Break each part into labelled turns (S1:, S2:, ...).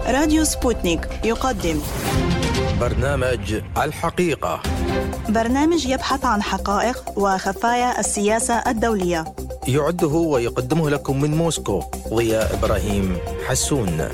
S1: راديو سبوتنيك يقدم
S2: برنامج الحقيقة،
S1: برنامج يبحث عن حقائق وخفايا السياسة الدولية.
S2: يعده ويقدمه لكم من موسكو ضياء إبراهيم حسون.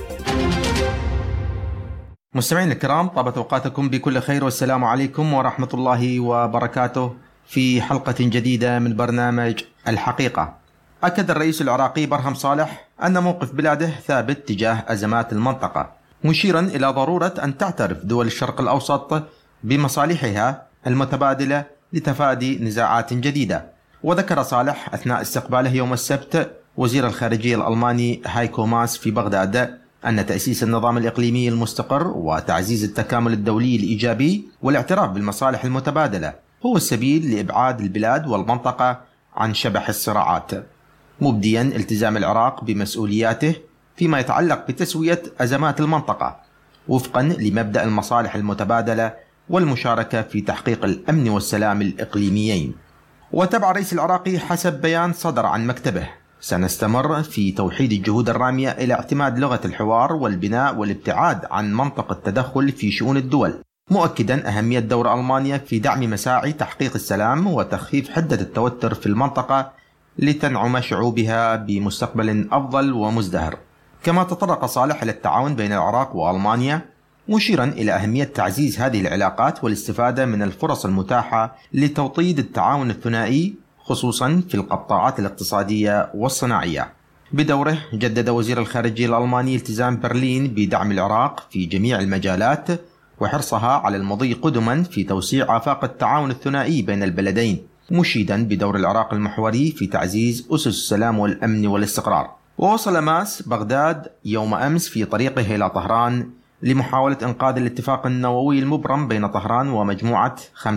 S3: مستمعين الكرام، طابت أوقاتكم بكل خير والسلام عليكم ورحمة الله وبركاته. في حلقة جديدة من برنامج الحقيقة، أكد الرئيس العراقي برهم صالح أن موقف بلاده ثابت تجاه أزمات المنطقة، مشيرا إلى ضرورة أن تعترف دول الشرق الأوسط بمصالحها المتبادلة لتفادي نزاعات جديدة. وذكر صالح أثناء استقباله يوم السبت وزير الخارجية الألماني هايكو ماس في بغداد أن تأسيس النظام الإقليمي المستقر وتعزيز التكامل الدولي الإيجابي والاعتراف بالمصالح المتبادلة هو السبيل لإبعاد البلاد والمنطقة عن شبح الصراعات، مبديا التزام العراق بمسؤولياته فيما يتعلق بتسوية أزمات المنطقة وفقا لمبدأ المصالح المتبادلة والمشاركة في تحقيق الأمن والسلام الإقليميين. وتبع الرئيس العراقي حسب بيان صدر عن مكتبه: سنستمر في توحيد الجهود الرامية إلى اعتماد لغة الحوار والبناء والابتعاد عن منطق التدخل في شؤون الدول، مؤكدا أهمية دور ألمانيا في دعم مساعي تحقيق السلام وتخفيف حدة التوتر في المنطقة لتنعم شعوبها بمستقبل أفضل ومزدهر. كما تطرق صالح إلى التعاون بين العراق وألمانيا، مشيرا إلى أهمية تعزيز هذه العلاقات والاستفادة من الفرص المتاحة لتوطيد التعاون الثنائي خصوصا في القطاعات الاقتصادية والصناعية. بدوره جدد وزير الخارجية الألماني التزام برلين بدعم العراق في جميع المجالات وحرصها على المضي قدما في توسيع آفاق التعاون الثنائي بين البلدين، مشيدا بدور العراق المحوري في تعزيز أسس السلام والأمن والاستقرار. ووصل ماس بغداد يوم أمس في طريقه إلى طهران لمحاولة إنقاذ الاتفاق النووي المبرم بين طهران ومجموعة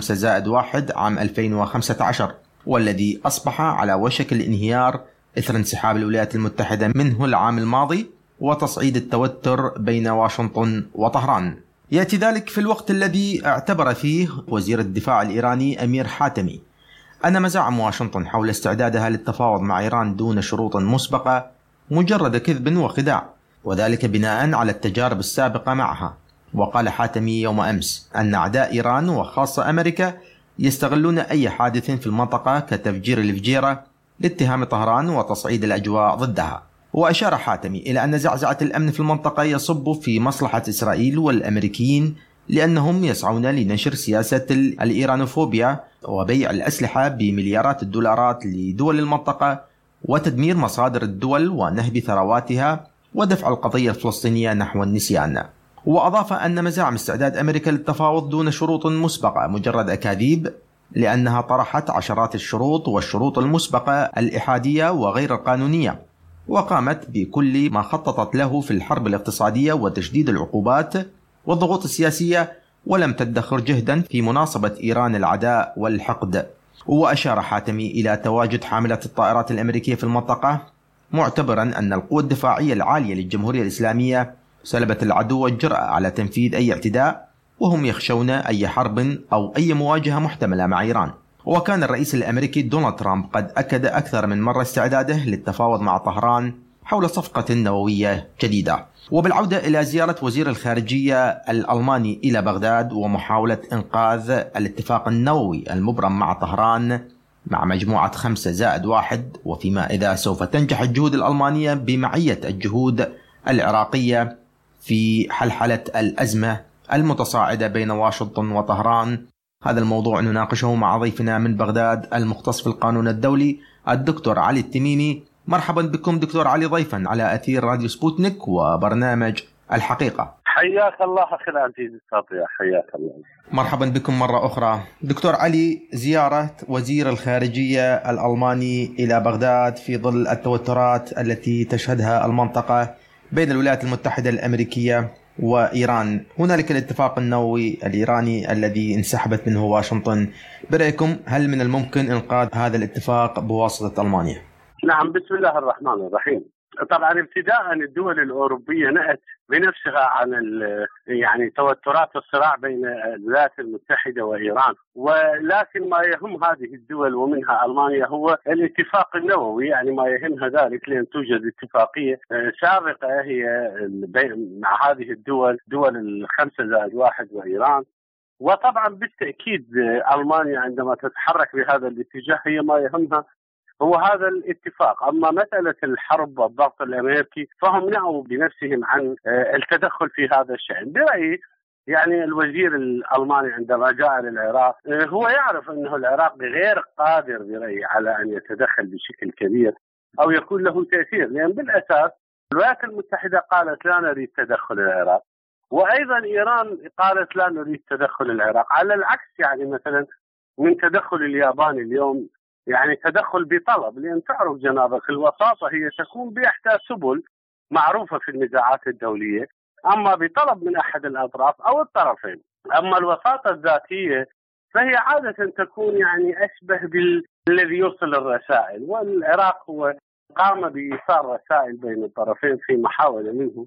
S3: 5+1 عام 2015، والذي أصبح على وشك الانهيار إثر انسحاب الولايات المتحدة منه العام الماضي وتصعيد التوتر بين واشنطن وطهران. يأتي ذلك في الوقت الذي اعتبر فيه وزير الدفاع الإيراني أمير حاتمي أن مزاعم واشنطن حول استعدادها للتفاوض مع إيران دون شروط مسبقة مجرد كذب وخداع، وذلك بناء على التجارب السابقة معها. وقال حاتمي يوم أمس أن أعداء إيران وخاصة أمريكا يستغلون أي حادث في المنطقة كتفجير الفجيرة لاتهام طهران وتصعيد الأجواء ضدها. وأشار حاتمي إلى أن زعزعة الأمن في المنطقة يصب في مصلحة إسرائيل والأمريكيين، لأنهم يسعون لنشر سياسة الإيرانوفوبيا وبيع الأسلحة بمليارات الدولارات لدول المنطقة وتدمير مصادر الدول ونهب ثرواتها ودفع القضية الفلسطينية نحو النسيان. وأضاف أن مزاعم استعداد أمريكا للتفاوض دون شروط مسبقة مجرد أكاذيب، لأنها طرحت عشرات الشروط والشروط المسبقة الإحادية وغير القانونية، وقامت بكل ما خططت له في الحرب الاقتصادية وتشديد العقوبات والضغوط السياسية، ولم تدخر جهدا في مناصبة إيران العداء والحقد. وأشار حاتمي إلى تواجد حاملة الطائرات الأمريكية في المنطقة، معتبرا أن القوة الدفاعية العالية للجمهورية الإسلامية سلبت العدو الجرأة على تنفيذ أي اعتداء، وهم يخشون أي حرب أو أي مواجهة محتملة مع إيران. وكان الرئيس الأمريكي دونالد ترامب قد أكد أكثر من مرة استعداده للتفاوض مع طهران حول صفقة نووية جديدة. وبالعودة إلى زيارة وزير الخارجية الألماني إلى بغداد ومحاولة إنقاذ الاتفاق النووي المبرم مع طهران مع مجموعة 5+1، وفيما إذا سوف تنجح الجهود الألمانية بمعية الجهود العراقية في حلحلة الأزمة المتصاعدة بين واشنطن وطهران. هذا الموضوع نناقشه مع ضيفنا من بغداد المختص في القانون الدولي الدكتور علي التميمي. مرحبا بكم دكتور علي ضيفا على أثير راديو سبوتنيك وبرنامج الحقيقة.
S4: حياك الله أخي العزيز الساطع، حياك الله.
S3: مرحبا بكم مرة أخرى. دكتور علي، زيارة وزير الخارجية الألماني إلى بغداد في ظل التوترات التي تشهدها المنطقة بين الولايات المتحدة الأمريكية وإيران، هنالك الاتفاق النووي الإيراني الذي انسحبت منه واشنطن، برأيكم هل من الممكن إنقاذ هذا الاتفاق بواسطة ألمانيا؟
S4: نعم، بسم الله الرحمن الرحيم. طبعا ابتداء الدول الأوروبية نأت بنفسها عن يعني توترات الصراع بين الولايات المتحدة وإيران، ولكن ما يهم هذه الدول ومنها ألمانيا هو الاتفاق النووي، يعني ما يهمها ذلك لأن توجد اتفاقية سابقة هي مع هذه الدول، دول 5+1 وإيران. وطبعا بالتأكيد ألمانيا عندما تتحرك بهذا الاتجاه هي ما يهمها هو هذا الاتفاق. أما مسألة الحرب والضغط الأمريكي فهم نأوا بنفسهم عن التدخل في هذا الشأن. برأيي يعني الوزير الألماني عندما جاء للعراق هو يعرف أنه العراق غير قادر برأيي على أن يتدخل بشكل كبير أو يكون له تأثير، لأن بالأساس الولايات المتحدة قالت لا نريد تدخل العراق، وأيضا إيران قالت لا نريد تدخل العراق، على العكس يعني مثلا من تدخل اليابان اليوم، يعني تدخل بطلب، لأن تعرف جنابك الوساطة هي تكون بإحدى سبل معروفة في النزاعات الدولية، أما بطلب من أحد الأطراف أو الطرفين. أما الوساطة الذاتية فهي عادة تكون يعني أشبه بالذي يوصل الرسائل، والعراق هو قام بإيصال رسائل بين الطرفين في محاولة منه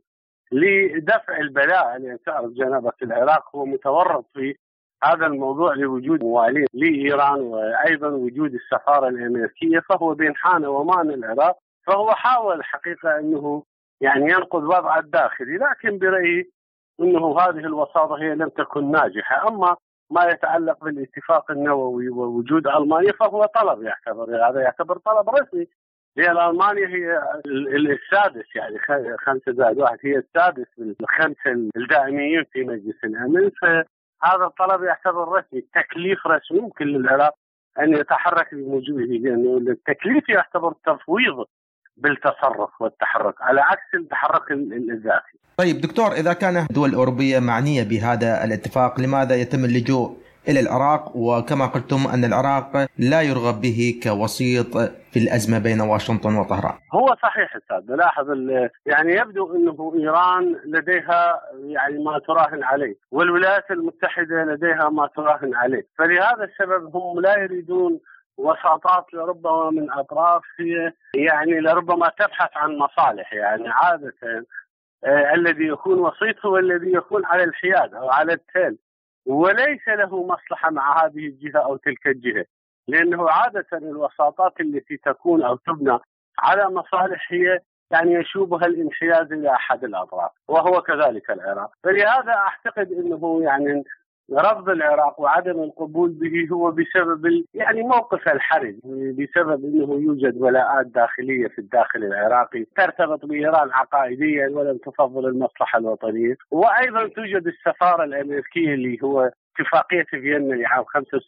S4: لدفع البلاء، لأن تعرف جنابك العراق هو متورط في هذا الموضوع لوجود موالين لإيران وأيضا وجود السفارة الأمريكية، فهو بين حان ومان العراق، فهو حاول حقيقة أنه يعني ينقذ وضع الداخلي، لكن برأيي أنه هذه الوساطة هي لم تكن ناجحة. أما ما يتعلق بالاتفاق النووي ووجود ألمانيا فهو طلب هذا يعتبر طلب رسمي، لأن ألمانيا هي السادس، يعني 5+1 هي السادس من ال5 الدائمين في مجلس الأمن، هذا الطلب يعتبر رسمي، تكليف رسمي يمكن للعراق أن يتحرك بموجبه، لأنه التكليف يعتبر تفويض بالتصرف والتحرك على عكس التحرك الذاتي.
S3: طيب دكتور، إذا كان الدول الأوروبية معنية بهذا الاتفاق لماذا يتم اللجوء إلى العراق؟ وكما قلتم أن العراق لا يرغب به كوسيط في الأزمة بين واشنطن وطهران.
S4: هو صحيح أستاذ، نلاحظ يعني يبدو أنه إيران لديها يعني ما تراهن عليه، والولايات المتحدة لديها ما تراهن عليه، فلهذا السبب هم لا يريدون وساطات لربما من أطراف يعني لربما تبحث عن مصالح. يعني عادة الذي يكون وسيط هو الذي يكون على الحياد أو على التل، وليس له مصلحة مع هذه الجهة أو تلك الجهة، لأنه عادة الوساطات التي تكون أو تبنى على مصالح هي يعني يشوبها الانحياز إلى أحد الأطراف، وهو كذلك العراق. فلهذا أعتقد أنه يعني رفض العراق وعدم القبول به هو بسبب يعني موقف الحرج، بسبب أنه يوجد ولاءات داخلية في الداخل العراقي ترتبط بإيران عقائديا ولم تفضل المصلحة الوطنية، وأيضا توجد السفارة الأمريكية اللي هو اتفاقية فيينا لعام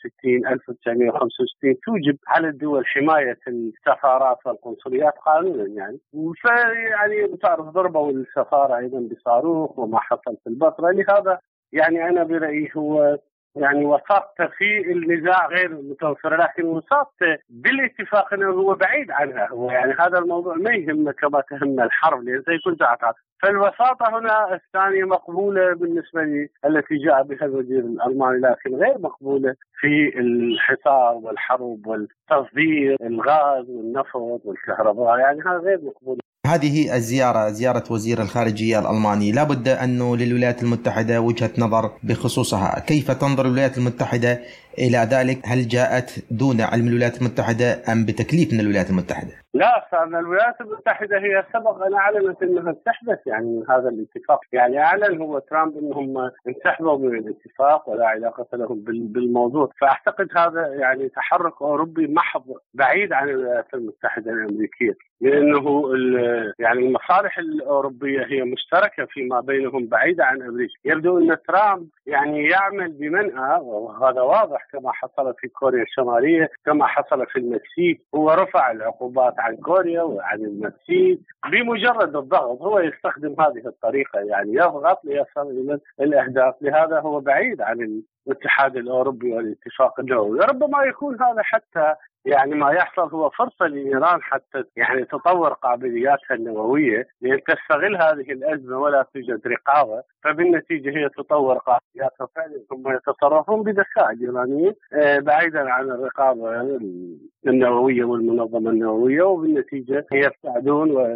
S4: 1965 توجب على الدول حماية السفارات والقنصليات قانونا، يعني فيعني تعرف ضربوا السفارة أيضا بصاروخ وما حصل في البصرة. لهذا يعني أنا برأيي هو يعني وساطة في النزاع غير متوفرة، لكن وساطة بالاتفاق أنه هو بعيد عنها، هو يعني هذا الموضوع ما يهمنا كما تهم الحرب، لأن زي كنت أعتقد فالوساطة هنا الثانية مقبولة بالنسبة لي التي جاء بها الوزير الألماني، لكن غير مقبولة في الحصار والحرب والتصدير الغاز والنفط والكهرباء، يعني هذا غير مقبول.
S3: هذه الزيارة، زيارة وزير الخارجية الألماني، لابد أنه للولايات المتحدة وجهة نظر بخصوصها. كيف تنظر الولايات المتحدة إلى ذلك؟ هل جاءت دون علم الولايات المتحدة أم بتكليف من الولايات المتحدة؟
S4: لا، فأنا الولايات المتحدة هي سبق أن أعلنت أنها انسحبت يعني من هذا الاتفاق، يعني أعلن هو ترامب أنهم انسحبوا من الاتفاق ولا علاقة لهم بالموضوع. فأعتقد هذا يعني تحرك أوروبي محض بعيد عن الولايات المتحدة الأمريكية، لأنه يعني المصالح الأوروبية هي مشتركة فيما بينهم بعيدة عن أمريكا. يبدو أن ترامب يعني يعمل بمنأى، وهذا واضح كما حصل في كوريا الشمالية، كما حصل في المكسيك، هو رفع العقوبات عن كوريا وعن المكسيك بمجرد الضغط، هو يستخدم هذه الطريقة يعني يضغط ليصل إلى الأهداف. لهذا هو بعيد عن الاتحاد الأوروبي والاتفاق النووي. ربما يكون هذا حتى يعني ما يحصل هو فرصة لإيران حتى يعني تطور قابلياتها النووية، لأن تستغل هذه الأزمة ولا توجد رقابة، فبالنتيجة هي تطور قابلياتها فعلا، ثم يتصرفون بذكاء الإيرانيين بعيدا عن الرقابة النووية والمنظمة النووية، وبالنتيجة يبتعدون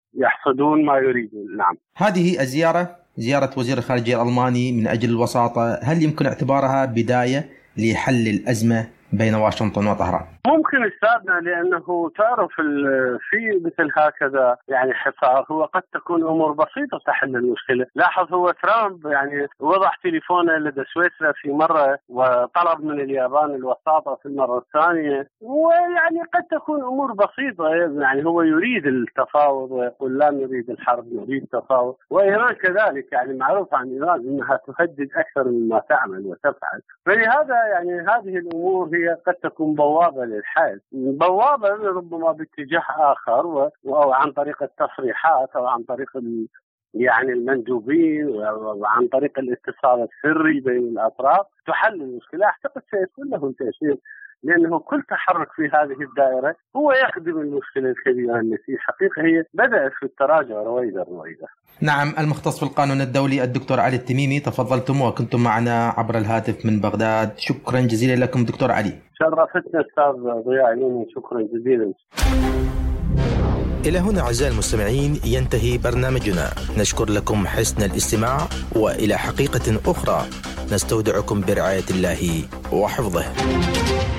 S4: يحصدون ما يريدون. نعم.
S3: هذه زيارة وزير الخارجية الألماني من أجل الوساطة، هل يمكن اعتبارها بداية لحل الأزمة بين واشنطن وطهران؟
S4: ممكن استاذنا، لانه تعرف في مثل هكذا يعني حصار هو قد تكون امور بسيطه تحل المشكله. لاحظ هو ترامب يعني وضع تليفونه لدى سويسرا في مره وطلب من اليابان الوساطه في المره الثانيه، ويعني قد تكون امور بسيطه. يعني هو يريد التفاوض ويقول لا نريد الحرب نريد تفاوض. وايران كذلك، يعني معروف عن ايران انها تهدد اكثر مما تعمل وتفعل. فلهذا يعني هذه الامور هي قد تكون بوابه للحل، بوابة ربما باتجاه آخر أو عن طريق التصريحات أو عن طريق يعني المندوبين وعن طريق الاتصال السري بين الأطراف تحل المشكلة. أعتقد سيكون له تأثير، لأنه كل تحرك في هذه الدائرة هو يخدم المشكلة الكبيرة التي حقيقة هي بدأت في التراجع رويدا.
S3: نعم. المختص في القانون الدولي الدكتور علي التميمي، تفضلتم وكنتم معنا عبر الهاتف من بغداد. شكرا جزيلا لكم دكتور علي.
S4: شرفتنا أستاذ ضياء، شكرا جزيلا.
S2: إلى هنا أعزائي المستمعين ينتهي برنامجنا. نشكر لكم حسن الاستماع، وإلى حقيقة أخرى نستودعكم برعاية الله وحفظه.